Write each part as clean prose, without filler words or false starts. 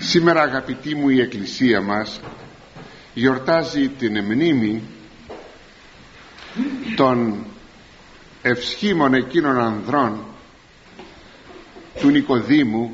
Σήμερα, αγαπητοί μου, η Εκκλησία μας γιορτάζει την μνήμη των ευσχήμων εκείνων ανδρών του Νικοδήμου,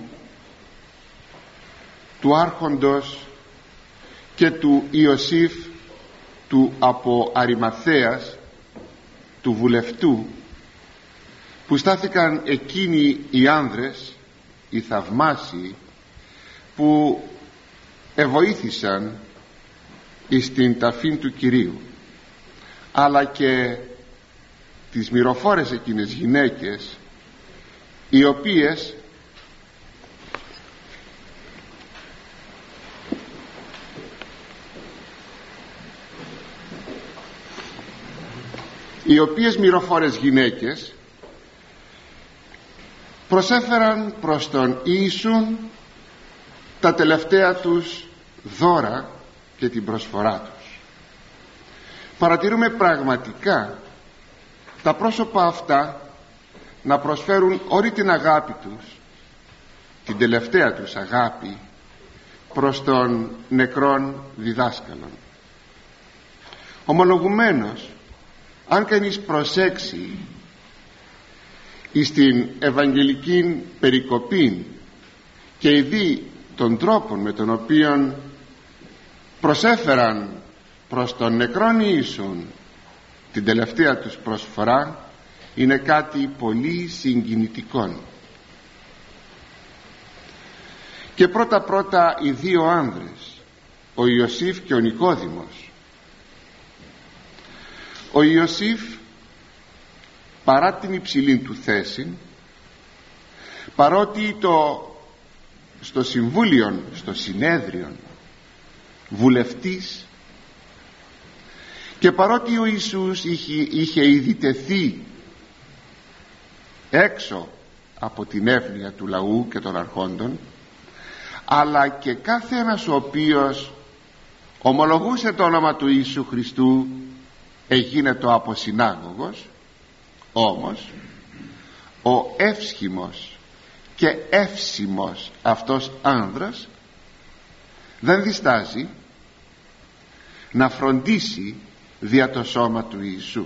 του άρχοντος και του Ιωσήφ του από Αριμαθαίας, του βουλευτού, που στάθηκαν εκείνοι οι άνδρες, οι θαυμάσιοι, που εβοήθησαν εις την ταφή του Κυρίου, αλλά και τις μυροφόρες εκείνες γυναίκες, οι οποίες μυροφόρες γυναίκες προσέφεραν προς τον Ιησούν τα τελευταία τους δώρα και την προσφορά τους. Παρατηρούμε πραγματικά τα πρόσωπα αυτά να προσφέρουν όλη την αγάπη τους, την τελευταία τους αγάπη, προς τον νεκρόν διδάσκαλον. Ομολογουμένως, αν κανείς προσέξει εις την Ευαγγελική περικοπή και ειδεί των τρόπων με τον οποίο προσέφεραν προς τον νεκρόν Ιησούν την τελευταία τους προσφορά, είναι κάτι πολύ συγκινητικό. Και πρώτα οι δύο άνδρες, ο Ιωσήφ και ο Νικόδημος. Ο Ιωσήφ, παρά την υψηλή του θέση, παρότι στο συμβούλιο, στο συνέδριο βουλευτής, και παρότι ο Ιησούς είχε ήδη τεθεί έξω από την εύνοια του λαού και των αρχόντων, αλλά και κάθε ένας ο οποίος ομολογούσε το όνομα του Ιησού Χριστού εγίνετο από συνάγωγος, όμως ο εύσχημος και εύσημος αυτός άνδρας δεν διστάζει να φροντίσει δια το σώμα του Ιησού.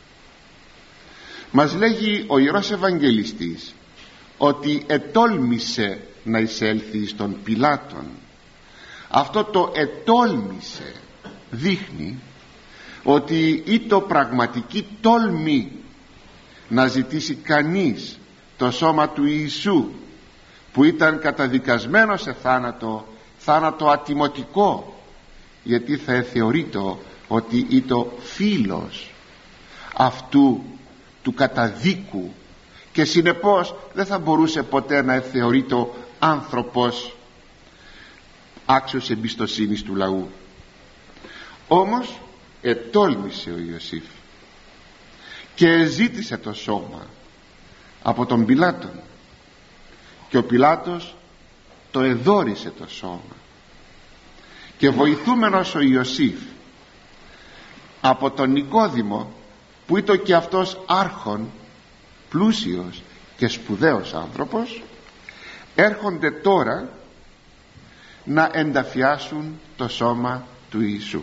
Μας λέγει ο Ιερός Ευαγγελιστής ότι ετόλμησε να εισέλθει στον Πιλάτον. Αυτό το ετόλμησε δείχνει ότι ήτο πραγματική τόλμη να ζητήσει κανείς το σώμα του Ιησού, που ήταν καταδικασμένο σε θάνατο ατιμωτικό, γιατί θα θεωρείται ότι ήτο φίλος αυτού του καταδίκου και συνεπώς δεν θα μπορούσε ποτέ να θεωρείται άνθρωπος άξιος εμπιστοσύνης του λαού. Όμως ετόλμησε ο Ιωσήφ και ζήτησε το σώμα από τον Πιλάτον, και ο Πιλάτος το εδώρισε το σώμα, και βοηθούμενος ο Ιωσήφ από τον Νικόδημο, που ήταν και αυτός άρχον, πλούσιος και σπουδαίος άνθρωπος, έρχονται τώρα να ενταφιάσουν το σώμα του Ιησού.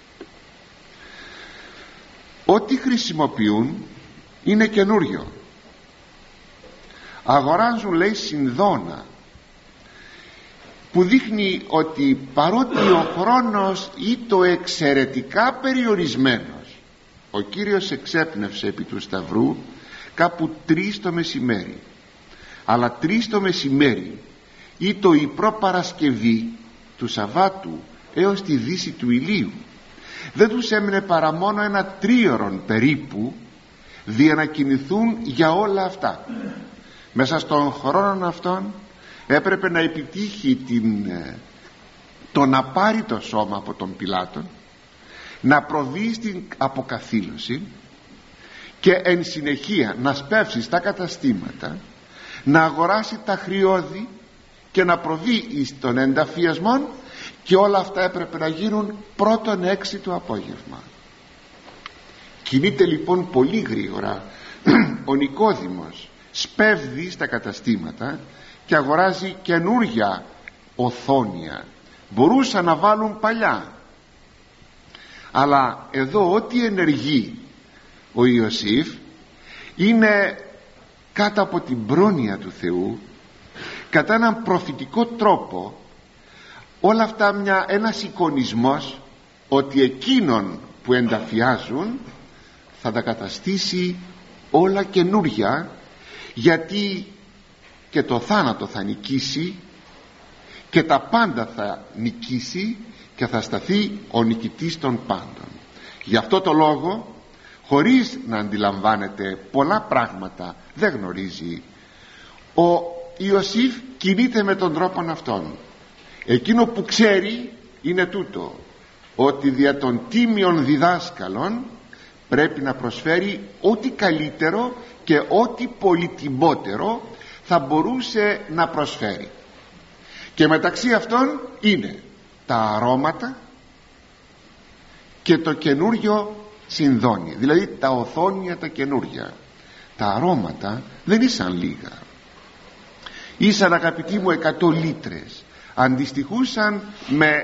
Ό,τι χρησιμοποιούν είναι καινούριο. Αγοράζουν, λέει, συνδόνα, που δείχνει ότι παρότι ο χρόνος ήτο εξαιρετικά περιορισμένος, ο Κύριος εξέπνευσε επί του Σταυρού κάπου 3 το μεσημέρι, αλλά 3 το μεσημέρι ήτο η προπαρασκευή του Σαββάτου έως τη δύση του ηλίου. Δεν τους έμεινε παρά μόνο ένα 3ωρο περίπου δια να κινηθούν για όλα αυτά. Μέσα στον χρόνο αυτόν έπρεπε να επιτύχει το να πάρει το σώμα από τον Πιλάτον, να προβεί στην αποκαθήλωση και εν συνεχεία να σπεύσει στα καταστήματα, να αγοράσει τα χρειώδη και να προβεί στον ενταφιασμό, και όλα αυτά έπρεπε να γίνουν πρώτον 6 το απόγευμα. Κινείται λοιπόν πολύ γρήγορα ο Νικόδημος, σπέβδει στα καταστήματα και αγοράζει καινούρια οθόνια, μπορούσαν να βάλουν παλιά, αλλά εδώ ό,τι ενεργεί ο Ιωσήφ είναι κάτω από την πρόνοια του Θεού, κατά έναν προφητικό τρόπο, όλα αυτά ένας εικονισμός ότι εκείνον που ενταφιάζουν θα τα καταστήσει όλα καινούρια, γιατί και το θάνατο θα νικήσει και τα πάντα θα νικήσει και θα σταθεί ο νικητής των πάντων. Γι' αυτό το λόγο, χωρίς να αντιλαμβάνεται πολλά πράγματα, δεν γνωρίζει, ο Ιωσήφ κινείται με τον τρόπο αυτόν. Εκείνο που ξέρει είναι τούτο, ότι δια των τίμιων διδάσκαλων πρέπει να προσφέρει ό,τι καλύτερο και ό,τι πολυτιμότερο θα μπορούσε να προσφέρει, και μεταξύ αυτών είναι τα αρώματα και το καινούριο συνδόνι, δηλαδή τα οθόνια τα καινούρια. Τα αρώματα δεν ήσαν λίγα, ήσαν, αγαπητοί μου, 100 λίτρες, αντιστοιχούσαν με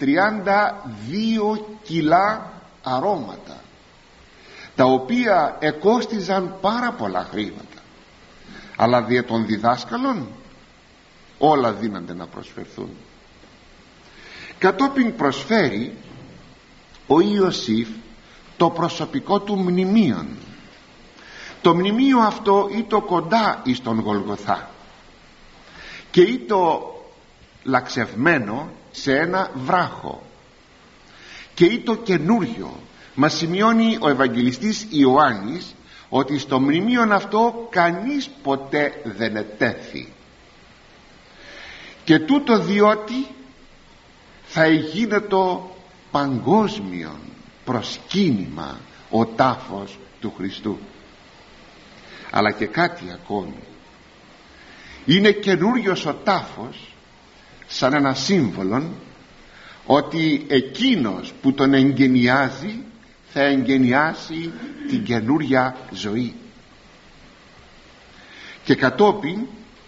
32 κιλά αρώματα, τα οποία εκόστιζαν πάρα πολλά χρήματα, αλλά δια των διδάσκαλων όλα δίνονται να προσφερθούν. Κατόπιν προσφέρει ο Ιωσήφ το προσωπικό του μνημείον. Το μνημείο αυτό ήτο κοντά εις τον Γολγοθά και ήτο λαξευμένο σε ένα βράχο και ήτο καινούριο. Μας σημειώνει ο Ευαγγελιστής Ιωάννης ότι στο μνημείον αυτό κανείς ποτέ δεν ετέθη, και τούτο διότι θα γίνεται παγκόσμιον προσκύνημα ο τάφος του Χριστού. Αλλά και κάτι ακόμη, είναι καινούριος ο τάφος σαν ένα σύμβολο ότι εκείνος που τον εγγενιάζει θα εγγενιάσει την καινούρια ζωή. Και κατόπιν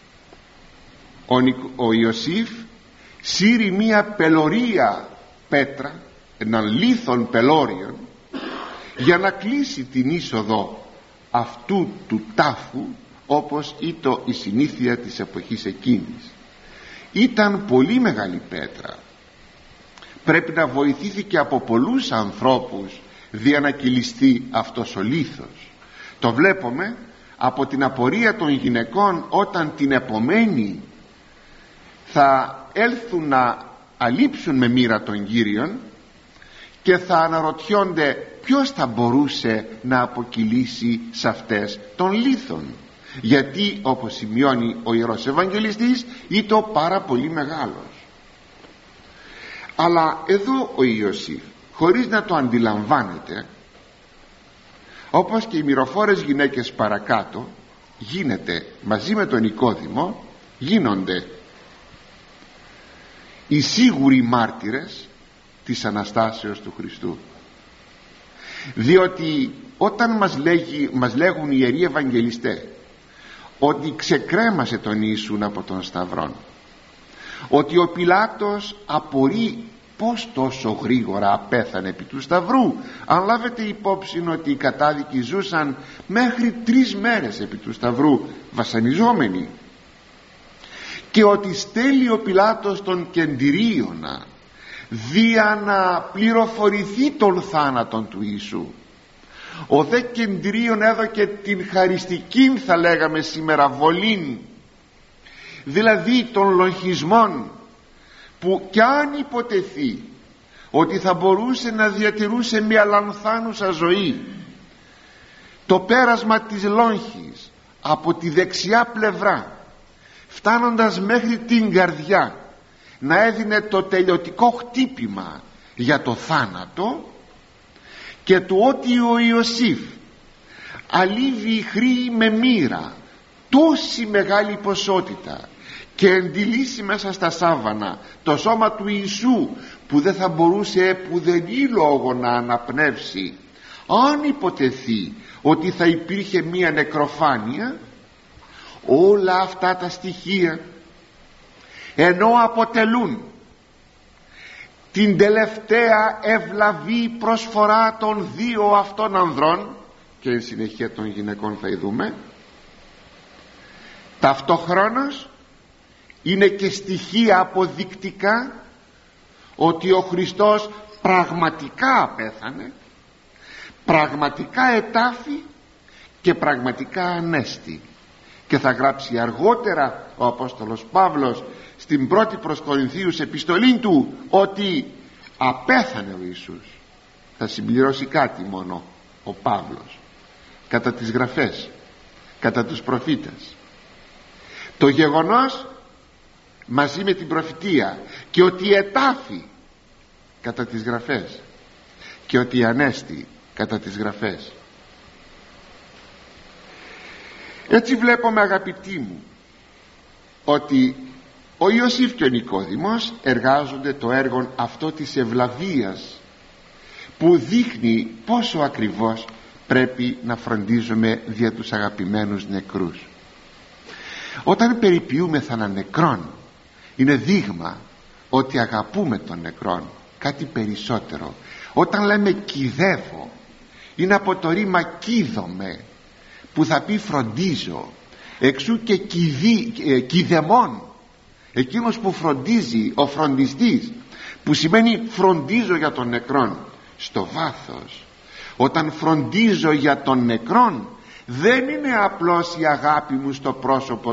ο Ιωσήφ σύρει μία πελωρία πέτρα, έναν λίθον πελώριον, για να κλείσει την είσοδο αυτού του τάφου, όπως ήτο η συνήθεια της εποχής εκείνης. Ήταν πολύ μεγάλη πέτρα, πρέπει να βοηθήθηκε από πολλούς ανθρώπους δια να κυλιστεί αυτός ο λίθος. Το βλέπουμε από την απορία των γυναικών, όταν την επομένη θα έλθουν να αλείψουν με μοίρα των Κύριων και θα αναρωτιόνται ποιος θα μπορούσε να αποκυλήσει σε αυτές των λίθων, γιατί όπως σημειώνει ο Ιερός Ευαγγελιστής ήτο πάρα πολύ μεγάλος. Αλλά εδώ ο Ιωσήφ, χωρίς να το αντιλαμβάνεται, όπως και οι μυροφόρες γυναίκες παρακάτω, γίνεται μαζί με τον Νικόδημο, γίνονται οι σίγουροι μάρτυρες της Αναστάσεως του Χριστού. Διότι όταν μας λέγουν οι Ιεροί Ευαγγελιστές ότι ξεκρέμασε τον Ιησούν από τον Σταυρόν, ότι ο Πιλάτος απορεί πως τόσο γρήγορα απέθανε επί του Σταυρού, αν λάβετε υπόψη ότι οι κατάδικοι ζούσαν μέχρι 3 μέρες επί του Σταυρού βασανιζόμενοι, και ότι στέλνει ο Πιλάτος τον κεντηρίωνα δια να πληροφορηθεί των θάνατων του Ιησού. Ο δε κεντηρίων έδωκε την χαριστική, θα λέγαμε σήμερα, βολήν, δηλαδή των λογισμών, που κι αν υποτεθεί ότι θα μπορούσε να διατηρούσε μια λανθάνουσα ζωή, το πέρασμα της λόγχης από τη δεξιά πλευρά φτάνοντας μέχρι την καρδιά να έδινε το τελειωτικό χτύπημα για το θάνατο, και του ότι ο Ιωσήφ αλείβει χρήη με μοίρα τόση μεγάλη ποσότητα και εντυλίσει μέσα στα σάβανα το σώμα του Ιησού, που δεν θα μπορούσε πουδενή λόγο να αναπνεύσει, αν υποτεθεί ότι θα υπήρχε μία νεκροφάνεια, όλα αυτά τα στοιχεία ενώ αποτελούν την τελευταία ευλαβή προσφορά των δύο αυτών ανδρών και εν συνεχεία των γυναικών θα ειδούμε, ταυτόχρονος είναι και στοιχεία αποδεικτικά ότι ο Χριστός πραγματικά απέθανε, πραγματικά ετάφη και πραγματικά ανέστη. Και θα γράψει αργότερα ο Απόστολος Παύλος στην πρώτη προς Κορινθίους επιστολή του ότι απέθανε ο Ιησούς. Θα συμπληρώσει κάτι μόνο ο Παύλος κατά τις γραφές, κατά τους προφήτες, το γεγονός μαζί με την προφητεία, και ότι ετάφη κατά τις γραφές και ότι ανέστη κατά τις γραφές. Έτσι βλέπουμε, αγαπητοί μου, ότι ο Ιωσήφ και ο Νικόδημος εργάζονται το έργο αυτό της ευλαβίας, που δείχνει πόσο ακριβώς πρέπει να φροντίζουμε δια τους αγαπημένους νεκρούς. Όταν περιποιούμεθα έναν νεκρόν, είναι δείγμα ότι αγαπούμε τον νεκρόν κάτι περισσότερο. Όταν λέμε κηδεύω, είναι από το ρήμα κηδομαι, που θα πει φροντίζω, εξού και κηδεμόν, εκείνος που φροντίζει, ο φροντιστής, που σημαίνει φροντίζω για τον νεκρόν. Στο βάθος, όταν φροντίζω για τον νεκρόν, δεν είναι απλώς η αγάπη μου στο πρόσωπο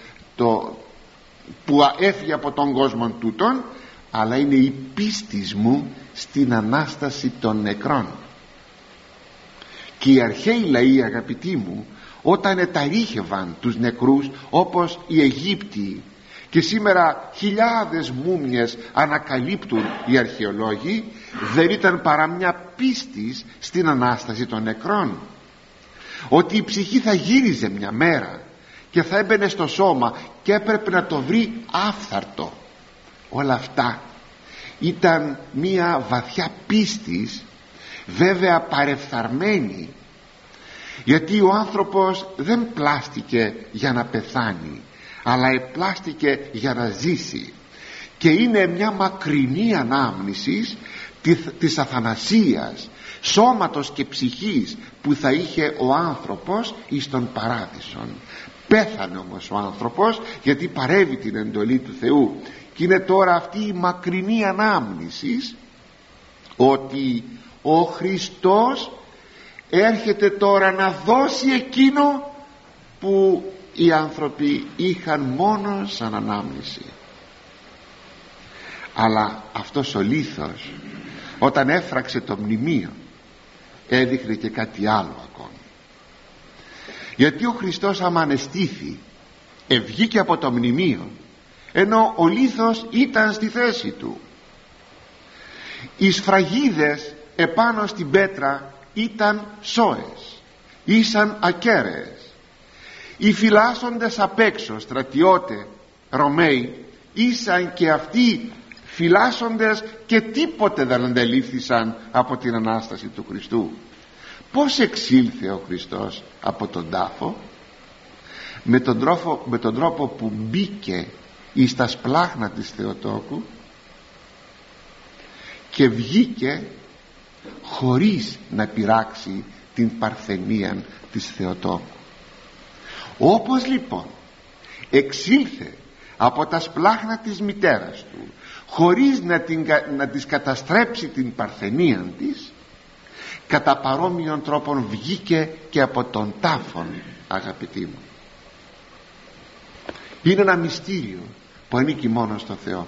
που έφυγε από τον κόσμο τούτον, αλλά είναι η πίστη μου στην Ανάσταση των νεκρών. Και οι αρχαίοι λαοί, αγαπητοί μου, όταν εταρήχευαν τους νεκρούς, όπως οι Αιγύπτιοι, και σήμερα χιλιάδες μούμιες ανακαλύπτουν οι αρχαιολόγοι, δεν ήταν παρά μια πίστη στην Ανάσταση των νεκρών, ότι η ψυχή θα γύριζε μια μέρα και θα έμπαινε στο σώμα και έπρεπε να το βρει άφθαρτο. Όλα αυτά ήταν μια βαθιά πίστης, βέβαια παρεφθαρμένη, γιατί ο άνθρωπος δεν πλάστηκε για να πεθάνει, αλλά επλάστηκε για να ζήσει. Και είναι μια μακρινή ανάμνηση της αθανασίας σώματος και ψυχής που θα είχε ο άνθρωπος εις τον παράδεισον. Πέθανε όμως ο άνθρωπος, γιατί παρέβη την εντολή του Θεού, και είναι τώρα αυτή η μακρινή ανάμνηση ότι ο Χριστός έρχεται τώρα να δώσει εκείνο που οι άνθρωποι είχαν μόνο σαν ανάμνηση. Αλλά αυτός ο λίθος, όταν έφραξε το μνημείο, έδειχνε και κάτι άλλο ακόμη. Γιατί ο Χριστός, άμα ανεστήθη, ευγήκε από το μνημείο, ενώ ο λίθος ήταν στη θέση του. Οι σφραγίδες επάνω στην πέτρα ήταν σώες, ήσαν ακέραιες. Οι φυλάσσοντες απ' έξω, στρατιώτες Ρωμαίοι, ήσαν και αυτοί φυλάσσοντες και τίποτε δεν αντελήφθησαν από την Ανάσταση του Χριστού. Πώς εξήλθε ο Χριστός από τον τάφο? Με τον τρόπο που μπήκε εις τα σπλάχνα της Θεοτόκου και βγήκε χωρίς να πειράξει την παρθενία της Θεοτόκου. Όπως λοιπόν εξήλθε από τα σπλάχνα της μητέρας του χωρίς να της καταστρέψει την παρθενία της, κατά παρόμοιον τρόπον βγήκε και από τον τάφον, αγαπητοί μου. Είναι ένα μυστήριο που ανήκει μόνο στο Θεό.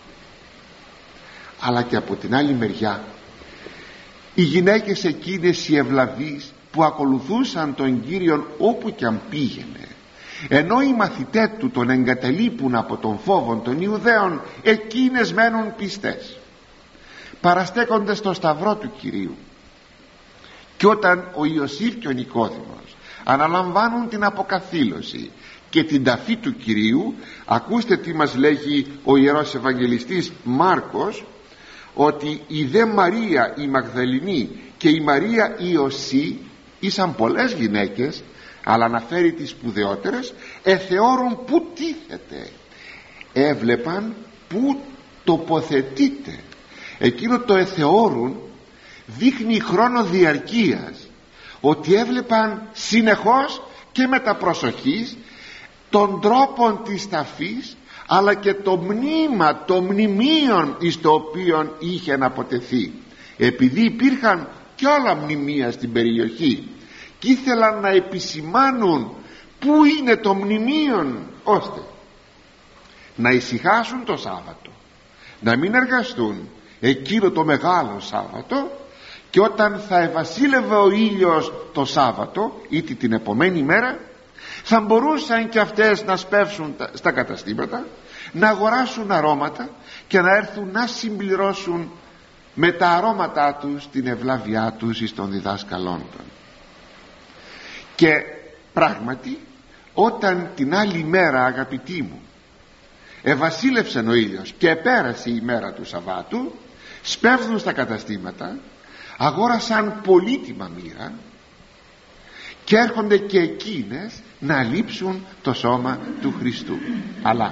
Αλλά και από την άλλη μεριά, οι γυναίκες εκείνες οι ευλαβείς που ακολουθούσαν τον Κύριον όπου κι αν πήγαινε, ενώ οι μαθητές του τον εγκαταλείπουν από τον φόβο των Ιουδαίων, εκείνες μένουν πιστές, παραστέκονται στο σταυρό του Κυρίου. Και όταν ο Ιωσήφ και ο Νικόδημος αναλαμβάνουν την αποκαθήλωση και την ταφή του Κυρίου, ακούστε τι μας λέγει ο Ιερός Ευαγγελιστής Μάρκος, ότι η δε Μαρία η Μαγδαληνή και η Μαρία η Ιωσή, ήσαν πολλές γυναίκες, αλλά αναφέρει τις σπουδαιότερες, εθεώρουν που τίθεται, έβλεπαν που τοποθετείται. Εκείνο το εθεώρουν δείχνει χρόνο διαρκείας, ότι έβλεπαν συνεχώς και με τα προσοχής των τρόπων της ταφής, αλλά και το μνήμα, το μνημείον εις το οποίο είχε να αποτεθεί, επειδή υπήρχαν και όλα μνημεία στην περιοχή και ήθελαν να επισημάνουν πού είναι το μνημείον, ώστε να ησυχάσουν το Σάββατο, να μην εργαστούν εκείνο το μεγάλο Σάββατο, και όταν θα ευασίλευε ο ήλιος το Σάββατο ή την επομένη μέρα, θα μπορούσαν και αυτές να σπεύσουν στα καταστήματα, να αγοράσουν αρώματα και να έρθουν να συμπληρώσουν με τα αρώματά τους την ευλάβειά τους εις των διδάσκαλών των. Και πράγματι όταν την άλλη μέρα, αγαπητοί μου, ευασίλευσε ο ήλιος και πέρασε η μέρα του Σαββάτου, σπέβδουν στα καταστήματα, αγόρασαν πολύτιμα μοίρα και έρχονται και εκείνες να λείψουν το σώμα του Χριστού. Αλλά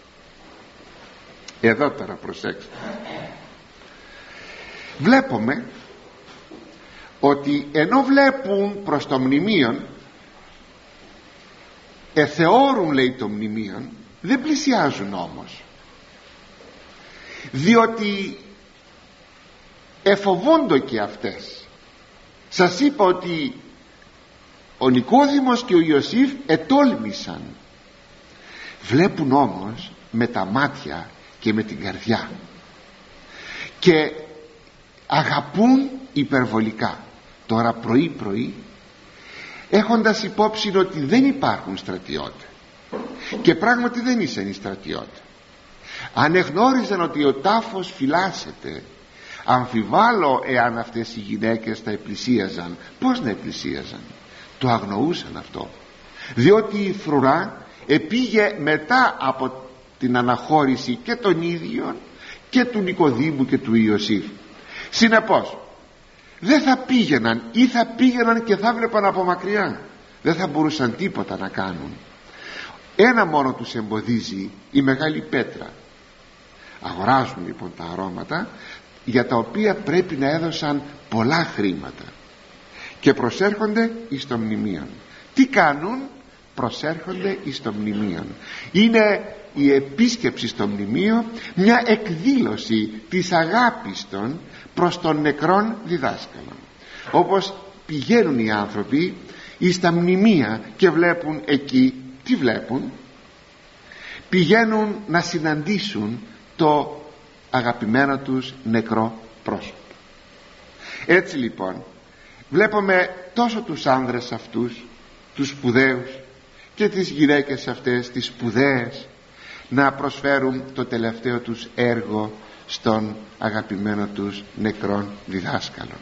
εδώ τώρα προσέξτε, βλέπουμε ότι ενώ βλέπουν προς το μνημείον, εθεώρουν λέει το μνημείον, δεν πλησιάζουν όμως, διότι εφοβούνται και αυτές. Σας είπα ότι ο Νικόδημος και ο Ιωσήφ ετόλμησαν. Βλέπουν όμως με τα μάτια και με την καρδιά και αγαπούν υπερβολικά. Τώρα πρωί έχοντας υπόψη ότι δεν υπάρχουν στρατιώτες, και πράγματι δεν ήσαν οι στρατιώτες, αν εγνώριζαν ότι ο τάφος φυλάσσεται, αμφιβάλλω εάν αυτές οι γυναίκες τα επλησίαζαν. Πώς να επλησίαζαν? Το αγνοούσαν αυτό, διότι η φρουρά επήγε μετά από την αναχώρηση και των ίδιων και του Νικοδήμου και του Ιωσήφ. Συνεπώς δεν θα πήγαιναν, ή θα πήγαιναν και θα βλέπαν από μακριά, δεν θα μπορούσαν τίποτα να κάνουν. Ένα μόνο τους εμποδίζει, η μεγάλη πέτρα. Αγοράζουν λοιπόν τα αρώματα, για τα οποία πρέπει να έδωσαν πολλά χρήματα, και προσέρχονται εις το μνημείον. Τι κάνουν? Προσέρχονται εις το μνημείον. Είναι η επίσκεψη στο μνημείο μια εκδήλωση της αγάπης των προς των νεκρών διδάσκαλων. Όπως πηγαίνουν οι άνθρωποι εις τα μνημεία και βλέπουν εκεί, τι βλέπουν? Πηγαίνουν να συναντήσουν το αγαπημένο τους νεκρό πρόσωπο. Έτσι λοιπόν βλέπουμε τόσο τους άνδρες αυτούς, τους σπουδαίους, και τις γυναίκες αυτές τις σπουδαίες, να προσφέρουν το τελευταίο τους έργο στον αγαπημένο τους νεκρόν διδάσκαλο.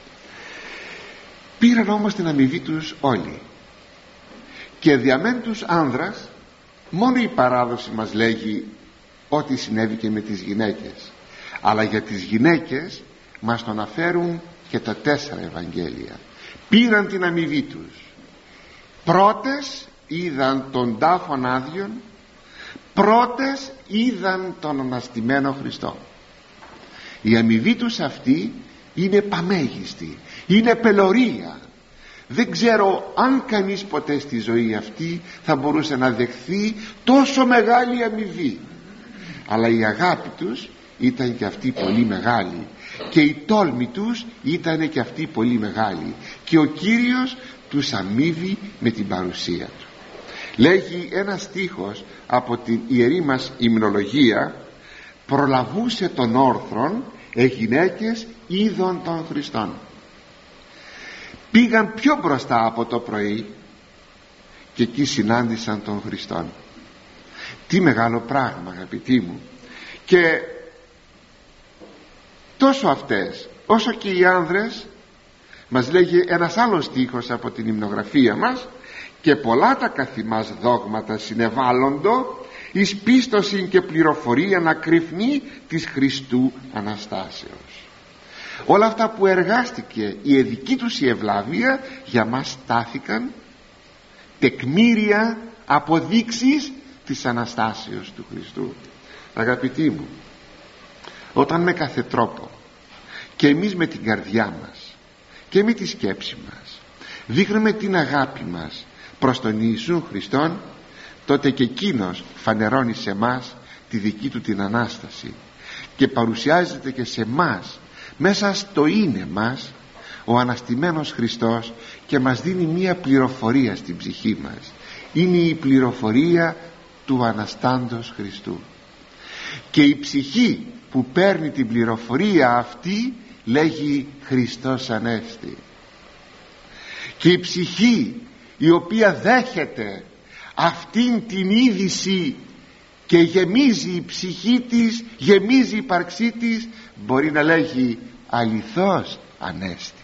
Πήραν όμως την αμοιβή τους όλοι, και διαμέν τους άνδρας μόνο η παράδοση μας λέγει ό,τι συνέβη και με τις γυναίκες, αλλά για τις γυναίκες μας το αναφέρουν και τα 4 Ευαγγέλια. Πήραν την αμοιβή τους. Πρώτες είδαν τον τάφον άδειον, πρώτες είδαν τον αναστημένο Χριστό. Η αμοιβή τους αυτή είναι παμέγιστη, είναι πελωρία. Δεν ξέρω αν κανείς ποτέ στη ζωή αυτή θα μπορούσε να δεχθεί τόσο μεγάλη αμοιβή, αλλά η αγάπη τους ήταν και αυτή πολύ μεγάλη, και η τόλμη τους ήταν και αυτή πολύ μεγάλη, και ο Κύριος τους αμείβει με την παρουσία του. Λέγει ένα στίχος από την ιερή μας υμνολογία: προλαβούσε τον όρθρον γυναίκες είδων των Χριστών. Πήγαν πιο μπροστά από το πρωί και εκεί συνάντησαν τον Χριστόν. Τι μεγάλο πράγμα, αγαπητοί μου. Και τόσο αυτές όσο και οι άνδρες, μας λέγει ένας άλλος στίχος από την υμνογραφία μας: και πολλά τα καθημάς δόγματα συνεβάλλοντο εις πίστοσιν και πληροφορία να κρυφνεί της Χριστού Αναστάσεως. Όλα αυτά που εργάστηκε η δική τους η ευλάβεια, για μας στάθηκαν τεκμήρια, αποδείξεις της Αναστάσεως του Χριστού. Αγαπητοί μου, όταν με κάθε τρόπο και εμείς με την καρδιά μας και με τη σκέψη μας δείχνουμε την αγάπη μας προς τον Ιησού Χριστόν, τότε και εκείνος φανερώνει σε μας τη δική του την Ανάσταση και παρουσιάζεται και σε μας μέσα στο είναι μας ο αναστημένος Χριστός και μας δίνει μία πληροφορία στην ψυχή μας. Είναι η πληροφορία του Αναστάντος Χριστού, και η ψυχή που παίρνει την πληροφορία αυτή λέγει Χριστός Ανέστη, και η ψυχή η οποία δέχεται αυτήν την είδηση και γεμίζει η ψυχή της, γεμίζει η ύπαρξή της, μπορεί να λέγει αληθώς Ανέστη.